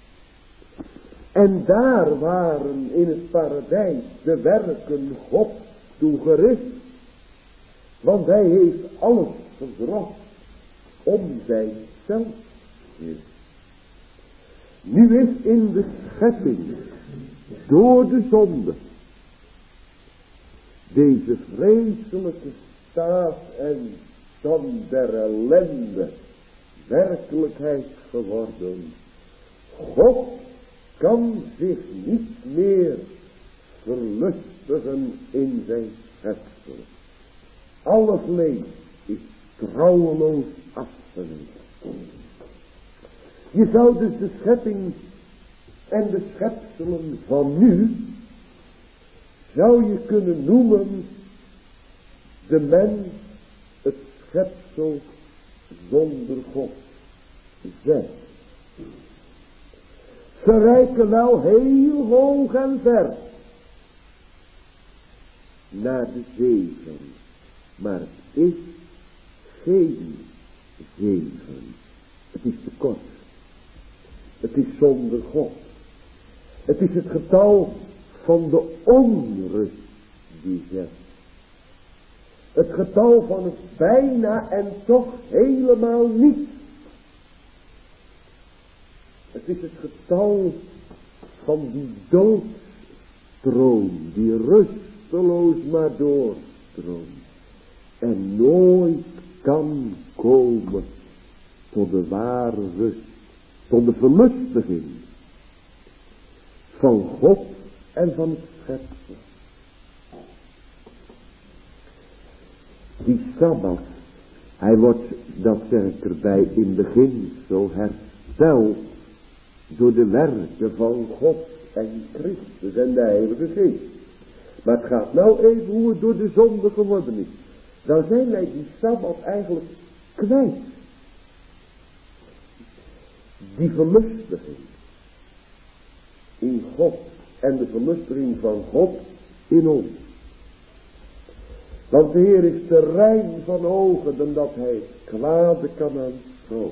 En daar waren in het paradijs de werken God toegericht, want hij heeft alles gebracht om zijnzelf. Nu is in de schepping door de zonde deze vreselijke staat en stand der ellende werkelijkheid geworden. God kan zich niet meer verlustigen in zijn schepsel. Alle vlees is trouweloos afgeweken. Je zou dus de schepping en de schepselen van nu, zou je kunnen noemen, de mens, het schepsel zonder God. Zeg. Ze reiken wel heel hoog en ver naar de zegen, maar het is geen zegen. Het is te kort. Het is zonder God. Het is het getal van de onrust die zegt. Het getal van het bijna en toch helemaal niet. Het is het getal van die doodstroom, die rusteloos maar doorstroomt. En nooit kan komen tot de ware rust, tot de verlustiging van God en van het schepsel. Die Sabbat, hij wordt, dat zeg ik erbij, in beginsel hersteld door de werken van God en Christus en de Heilige Geest. Maar het gaat nou even hoe het door de zonde geworden is. Dan zijn wij die Sabbat eigenlijk kwijt. Die verlustiging in God en de verlustiging van God in ons. Want de Heer is te rein van ogen dan dat hij het kwade kan aanschouwen.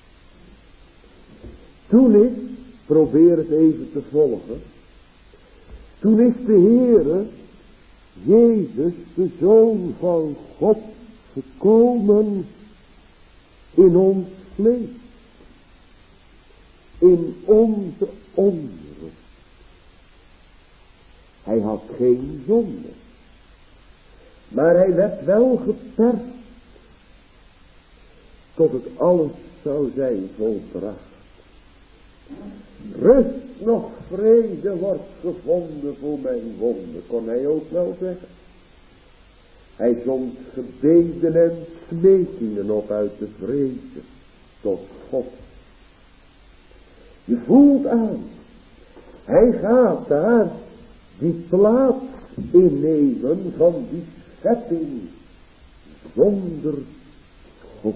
Toen is, probeer het even te volgen, toen is de Heere, Jezus, de Zoon van God, gekomen in ons vlees. In onze onrust. Hij had geen zonde. Maar hij werd wel geperst. Tot het alles zou zijn volbracht. Rust nog vrede wordt gevonden voor mijn wonden. Kon hij ook wel zeggen. Hij zond gebeden en smekingen op uit de vrede tot God. Je voelt aan. Hij gaat daar die plaats innemen van die schepping zonder God.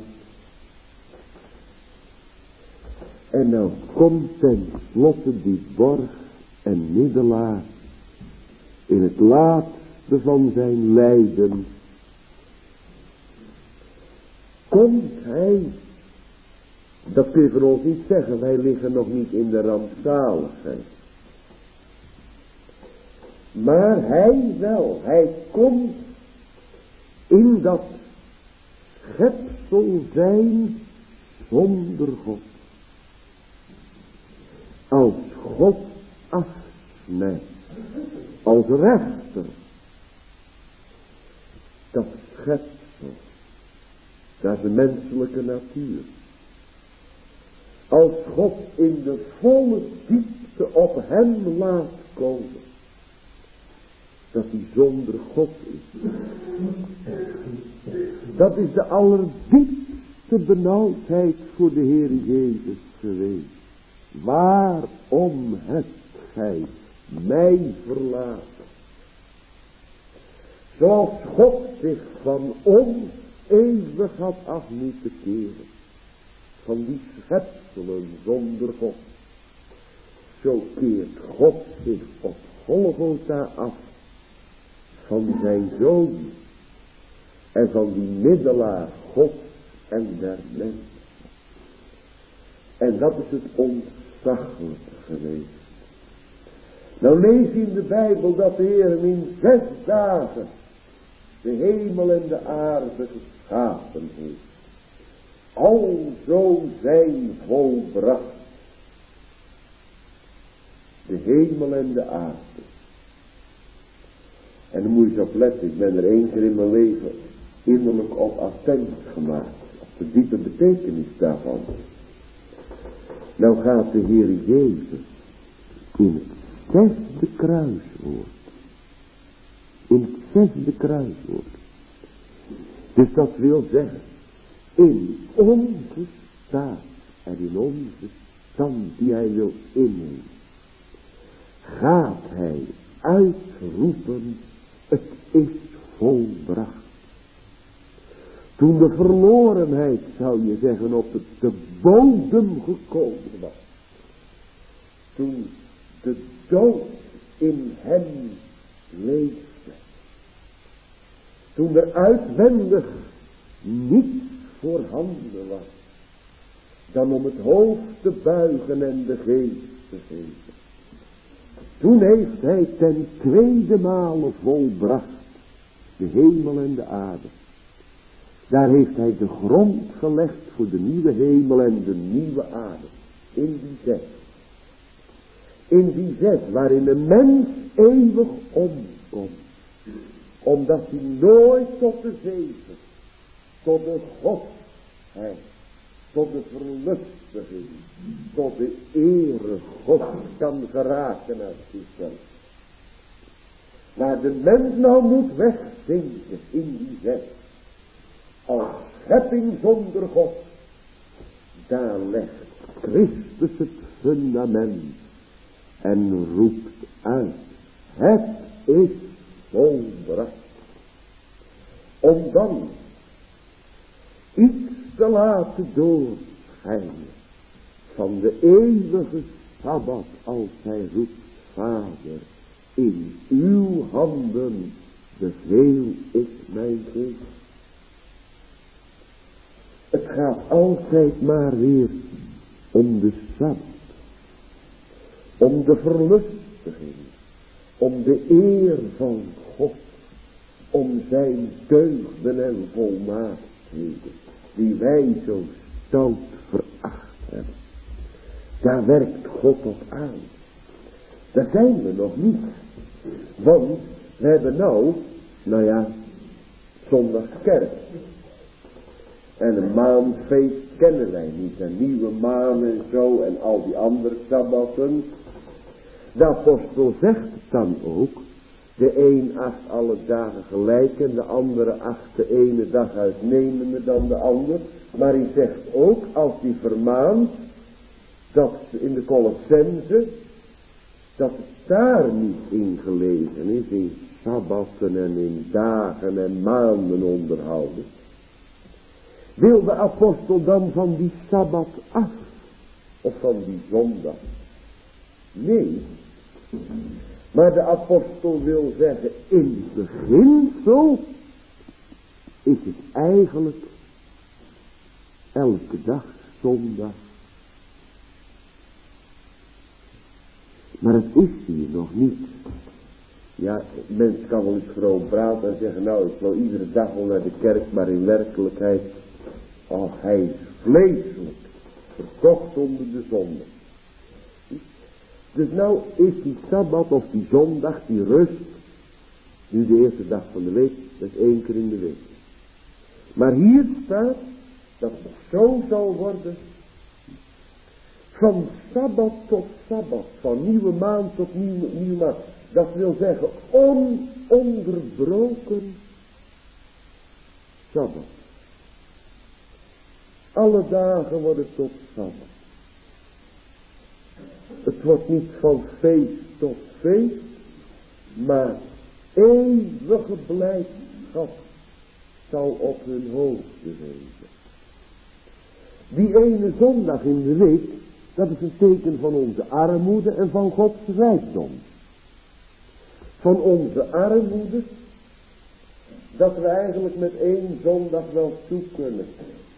En nou komt ten slotte die borg en middelaar in het laatste van zijn lijden. Komt hij, dat kun je van ons niet zeggen, wij liggen nog niet in de rampzaligheid. Maar hij wel, hij komt in dat schepsel zijn zonder God. Als God afsnijdt, als rechter, dat schepsel, dat is de menselijke natuur. Als God in de volle diepte op hem laat komen, dat hij zonder God is. Dat is de allerdiepste benauwdheid voor de Heer Jezus geweest. Waarom hebt gij mij verlaten? Zoals God zich van ons eeuwig had af moeten keren. Van die schepselen zonder God. Zo keert God zich op Golgotha af. Van zijn zoon. En van die middelaar God en der mens. En dat is het ontzaglijke geweest. Nou lees je in de Bijbel dat de Heer hem in 6 dagen de hemel en de aarde geschapen heeft. Alzo zijn volbracht. De hemel en de aarde. En dan moet je op letten, ik ben er 1 keer in mijn leven innerlijk op attent gemaakt. Op de diepe betekenis daarvan. Nou gaat de Heer Jezus in het 6e kruiswoord. In het 6e kruiswoord. Dus dat wil zeggen, in onze staat en in onze stand die hij wil innemen, gaat hij uitroepen, het is volbracht. Toen de verlorenheid, zou je zeggen, op de bodem gekomen was. Toen de dood in hem leefde. Toen er uitwendig niets voorhanden was. Dan om het hoofd te buigen en de geest te geven. Toen heeft hij ten 2e male volbracht. De hemel en de aarde. Daar heeft hij de grond gelegd voor de nieuwe hemel en de nieuwe aarde. In die 6. In die 6 waarin de mens eeuwig omkomt. Omdat hij nooit tot de zegen, tot de godheid, tot de verlustiging, tot de ere God kan geraken uit zichzelf. Waar de mens nou moet wegzinken in die 6. Als schepping zonder God. Daar legt Christus het fundament. En roept uit. Het is volbracht. Om dan iets te laten doorschijnen. Van de eeuwige Sabbat. Als hij roept. Vader. In uw handen beveel ik mijn geest. Het gaat altijd maar weer om de Sabbat. Om de verlustiging. Om de eer van God. Om zijn deugden en volmaaktheden. Die wij zo stout veracht hebben. Daar werkt God op aan. Daar zijn we nog niet. Want we hebben nou zondagskerk. En een maandfeest kennen wij niet. Een nieuwe maan en zo en al die andere sabbatten. De apostel zegt het dan ook. De een acht alle dagen gelijk en de andere acht de ene dag uitnemender dan de ander. Maar hij zegt ook als hij vermaant dat in de Colossense dat het daar niet in gelezen is, in sabbatten en in dagen en maanden onderhouden. Wil de apostel dan van die sabbat af? Of van die zondag? Nee. Maar de apostel wil zeggen, in beginsel is het eigenlijk elke dag zondag. Maar het is hier nog niet. Ja, mens kan wel eens vroom praten en zeggen, nou, ik wil iedere dag wel naar de kerk, maar in werkelijkheid, oh, hij is vleeselijk, verkocht onder de zonde. Dus nou is die Sabbat of die zondag, die rust, nu de eerste dag van de week, dat is 1 keer in de week. Maar hier staat dat het zo zal worden, van Sabbat tot Sabbat, van nieuwe maand tot nieuwe maand. Dat wil zeggen ononderbroken Sabbat. Alle dagen worden tot Sabbat. Het wordt niet van feest tot feest, maar eeuwige blijdschap zal op hun hoofden wezen. Die ene zondag in de week, dat is een teken van onze armoede en van Gods rijkdom. Van onze armoede, dat we eigenlijk met 1 zondag wel toe kunnen.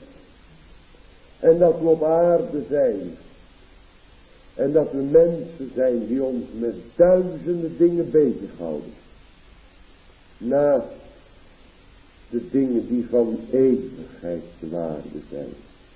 En dat we op aarde zijn. En dat we mensen zijn die ons met duizenden dingen bezighouden. Naast de dingen die van eeuwigheidswaarde zijn.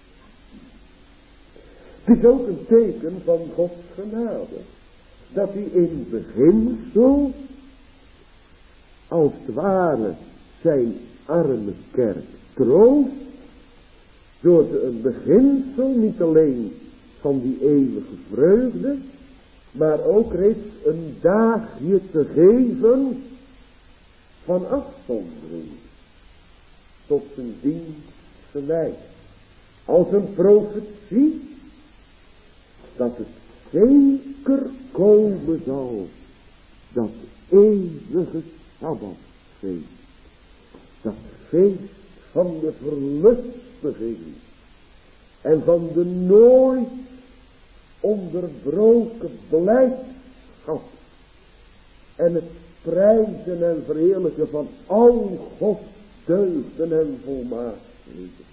Het is ook een teken van Gods genade. Dat hij in beginsel, als het ware, zijn arme kerk troost. Door ze een beginsel, niet alleen van die eeuwige vreugde, maar ook reeds een daagje te geven van afzondering. Tot zijn dienst gelijk. Als een profetie, dat het zeker komen zal, dat eeuwige Sabbatfeest, dat feest van de verlustiging en van de nooit onderbroken blijdschap en het prijzen en verheerlijken van al Gods deugden en volmaaktheden.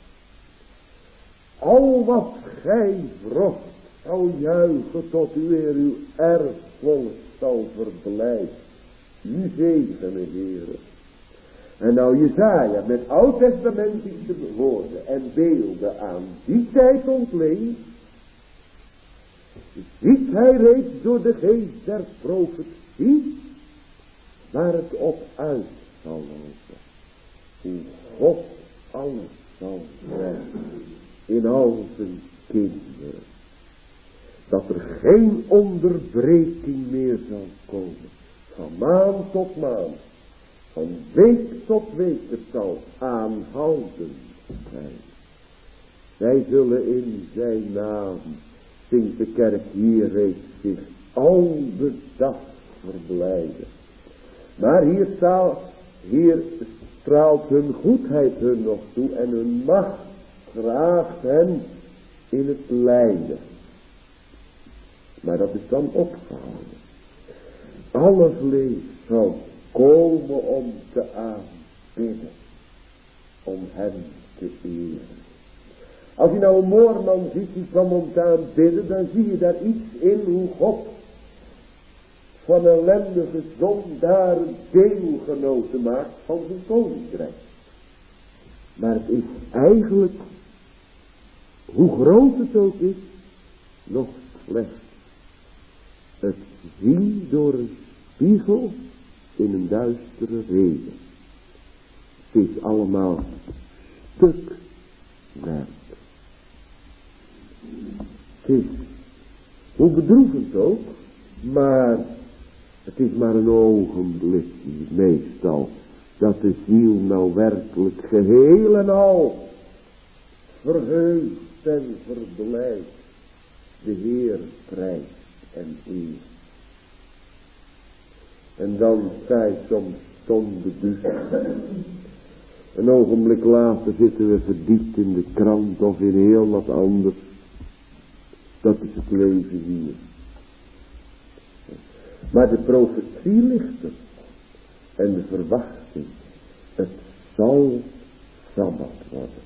Al wat gij vrocht zal juichen tot u weer uw erfvolk zal verblijden. U zegene, Heere. En nou Jesaja met oud-testamentische woorden en beelden aan die tijd ontleent, ziet hij reeds door de geest der profetie waar het op uit zal lopen. Hoe God alles zal brengen in al zijn kinderen. Dat er geen onderbreking meer zal komen. Van maand tot maand. Van week tot week. Het zal aanhoudend zijn. Zij zullen in zijn naam, zingt de kerk hier reeds, zich al de dag verblijden. Maar hier straalt hun goedheid hun nog toe en hun macht draagt hen in het lijden. Maar dat is dan opgehouden. Alle vlees zal komen om te aanbidden. Om hem te eren. Als je nou een moorman ziet die kwam om te aanbidden, dan zie je daar iets in hoe God van ellendige zondaren deelgenoten maakt van zijn koninkrijk. Maar het is eigenlijk, hoe groot het ook is, nog slecht. Het zien door een spiegel in een duistere reden. Het is allemaal stukwerk. Het is, hoe bedroevend ook, maar het is maar een ogenblik meestal, dat de ziel nou werkelijk geheel en al verheugd en verblijd de Heer prijst en eert. En dan sta je soms stonde een ogenblik later zitten we verdiept in de krant of in heel wat anders. Dat is het leven hier. Maar de profetie ligt er. En de verwachting. Het zal Sabbat worden.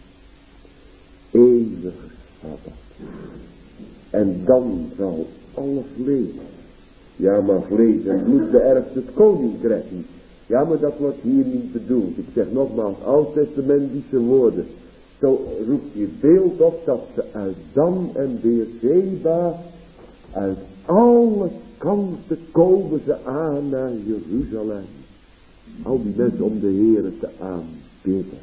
Eeuwige Sabbat. En dan zal alle vlees Ja, maar vlees en bloed beërft het koninkrijk niet. Ja, maar dat wordt hier niet bedoeld. Ik zeg nogmaals, oud-testamentische woorden. Zo roept je beeld op dat ze uit Dan en Beerseba, uit alle kanten komen ze aan naar Jeruzalem. Al die mensen om de Heere te aanbidden.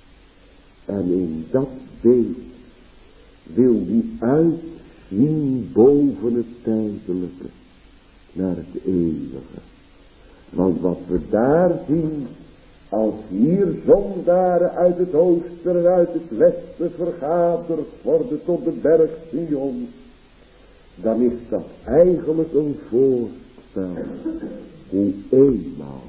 En in dat beeld wil die uitzien boven het tijdelijke naar het eeuwige. Want wat we daar zien, als hier zondaren uit het oosten en uit het westen vergaderd worden tot de berg Sion, dan is dat eigenlijk een voorstel hoe eenmaal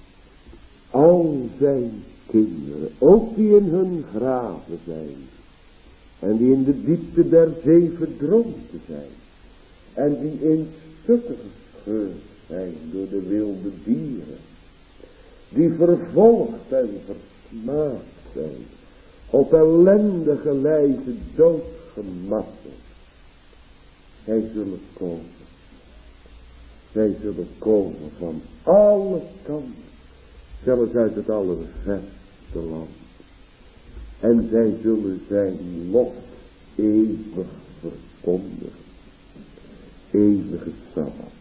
al zijn kinderen, ook die in hun graven zijn en die in de diepte der zee verdronken zijn en die in stukken gescheurd zijn door de wilde dieren, die vervolgd en versmaad zijn, op ellendige wijze doodgemarteld. Zij zullen komen. Zij zullen komen van alle kanten, zelfs uit het allerverste land. En zij zullen zijn lof eeuwig verkondigen. Eeuwige Sabbat.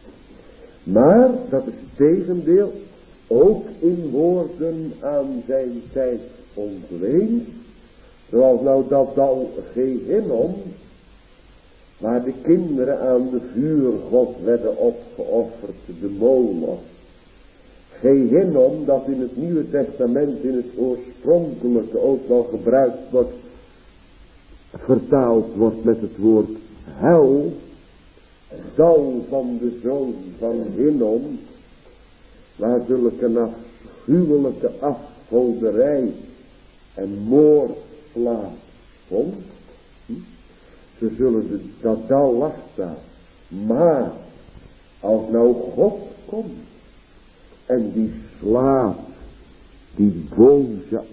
Maar, dat is het tegendeel, ook in woorden aan zijn tijd ontleend, zoals nou dat dal Gehinnom, waar de kinderen aan de vuurgod werden opgeofferd, de Moloch. Gehinnom, dat in het Nieuwe Testament in het oorspronkelijke ook wel gebruikt wordt, vertaald wordt met het woord hel, dal van de zoon van Hinnom, waar zulke afschuwelijke afgoderij en moord plaatsvond. Ze zullen dat dal afstaan. Maar als nou God komt en die slaat, die boze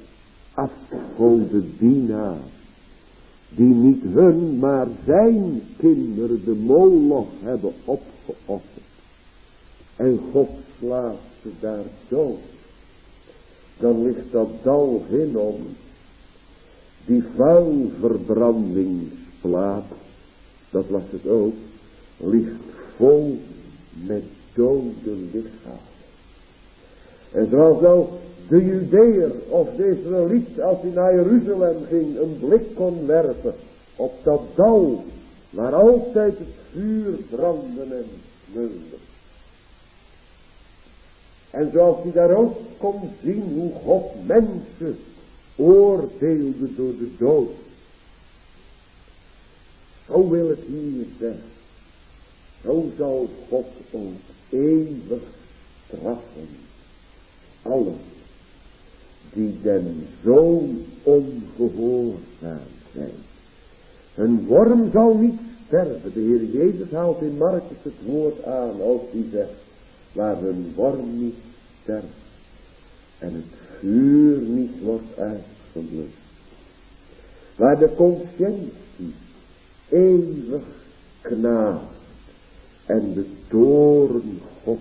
afgodendienaar, die niet hun, maar zijn kinderen de Moloch hebben opgeofferd, en God slaat ze daar dood, dan ligt dat dal Hinnom, die vuilverbrandingsplaats, dat was het ook, ligt vol met dode lichamen. En zoals nou de Judeër of de Israëliet, als hij naar Jeruzalem ging, een blik kon werpen op dat dal, waar altijd het vuur brandde en smeulde. En zoals hij daar ook kon zien hoe God mensen oordeelde door de dood. Zo wil het hier zeggen. Zo zal God ons eeuwig straffen. Allen die den zoon ongehoorzaam zijn. Een worm zal niet sterven. De Heer Jezus haalt in Markus het woord aan als hij zegt, waar een worm niet sterft en het vuur niet wordt uitgeblust. Waar de conscientie eeuwig knaagt en de toorn God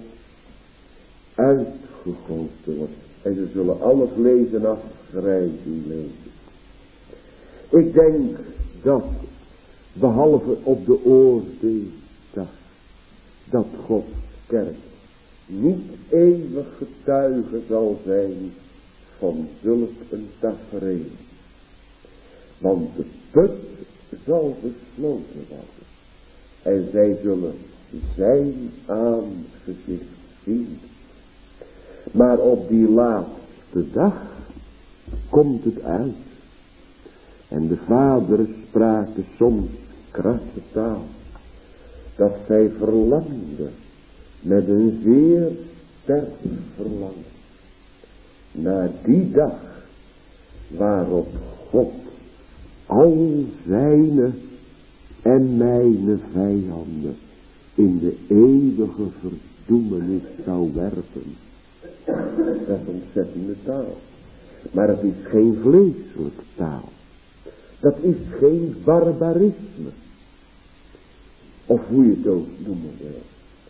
uitgegoten wordt. En ze zullen alle vlees en afgrijzing lezen. Ik denk dat, behalve op de oordeeldag, dat Gods kerk niet eeuwig getuige zal zijn van zulk een tafereel. Want de put zal gesloten worden. En zij zullen zijn aangezicht zien. Maar op die laatste dag komt het uit. En de vaderen spraken soms krasse taal. Dat zij verlangden met een zeer sterk verlangen. Naar die dag waarop God al zijne en mijne vijanden in de eeuwige verdoemenis zou werpen. Dat is ontzettende taal. Maar het is geen vleeselijke taal. Dat is geen barbarisme. Of hoe je het ook noemen wil.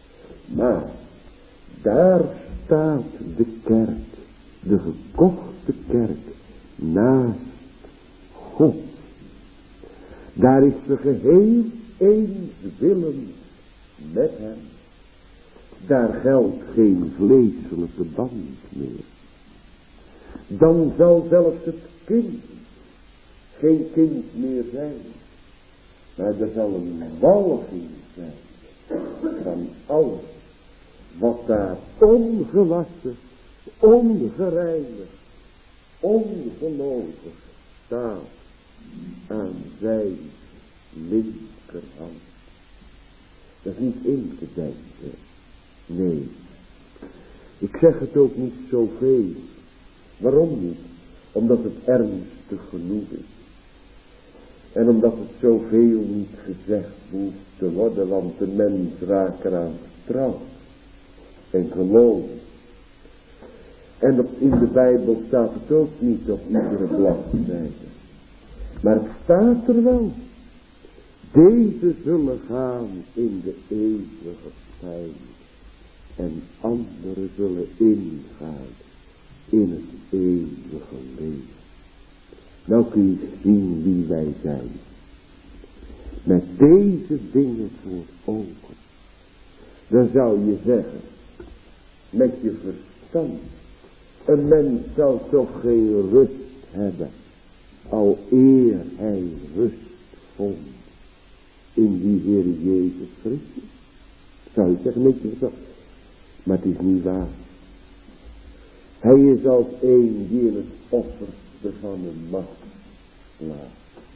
Maar daar staat de kerk, de gekochte kerk, naast God. Daar is ze geheel eenswillend met hem. Daar geldt geen vleeselijke band meer. Dan zal zelfs het kind geen kind meer zijn. Maar er zal een walging zijn van alles wat daar ongewassen, ongereinigd, ongelovig staat aan zijn linkerhand. Dat is niet in te denken. Nee. Ik zeg het ook niet zoveel. Waarom niet? Omdat het ernstig genoeg is. En omdat het zoveel niet gezegd hoeft te worden, want de mens raakt eraan vertrouwd. En geloven. En in de Bijbel staat het ook niet op iedere bladzijde. Maar het staat er wel. Deze zullen gaan in de eeuwige pijn. En anderen zullen ingaan in het eeuwige leven. Nou kun je zien wie wij zijn. Met deze dingen voor ogen. Dan zou je zeggen, met je verstand, een mens zou toch geen rust hebben, al eer hij rust vond in die Heer Jezus Christus. Zou je zeggen, met je verstand. Maar het is niet waar. Hij is als een die in het offerste van een macht laat.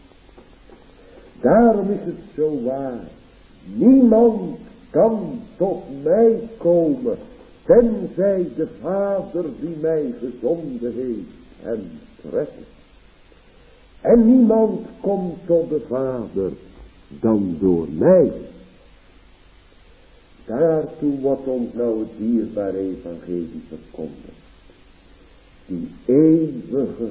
Daarom is het zo waar. Niemand kan tot mij komen, tenzij de Vader die mij gezonden heeft hem trekken. En niemand komt tot de Vader dan door mij. Daartoe wordt ons nou het dierbare evangelie verkondigd. Die eeuwige,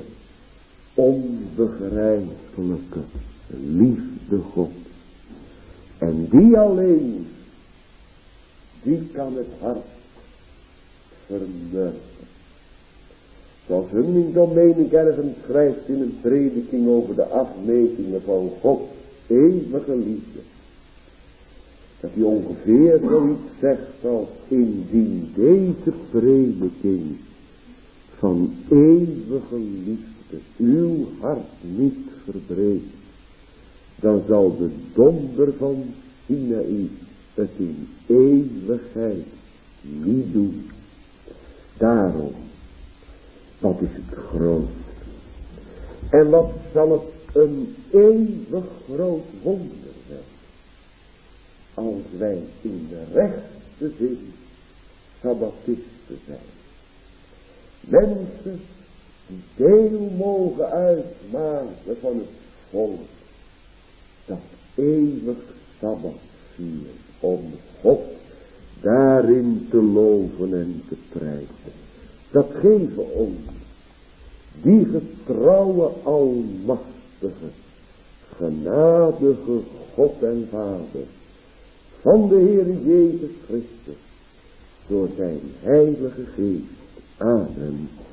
onbegrijpelijke liefde God. En die alleen, die kan het hart vermurven. Zoals Hunning Domenik ergens schrijft in een prediking over de afmetingen van Gods eeuwige liefde. Dat hij ongeveer zoiets zegt als indien deze prediking van eeuwige liefde uw hart niet verbreekt, dan zal de donder van Sinaï het in eeuwigheid niet doen. Daarom, wat is het groot? En wat zal het een eeuwig groot wonder zijn, als wij in de rechte zin sabbatisten zijn. Mensen die deel mogen uitmaken van het volk dat eeuwig sabbat viert, om God daarin te loven en te prijzen. Dat geven ons die getrouwe, almachtige, genadige God en Vader van de Heer Jezus Christus door zijn heilige geest. Amen.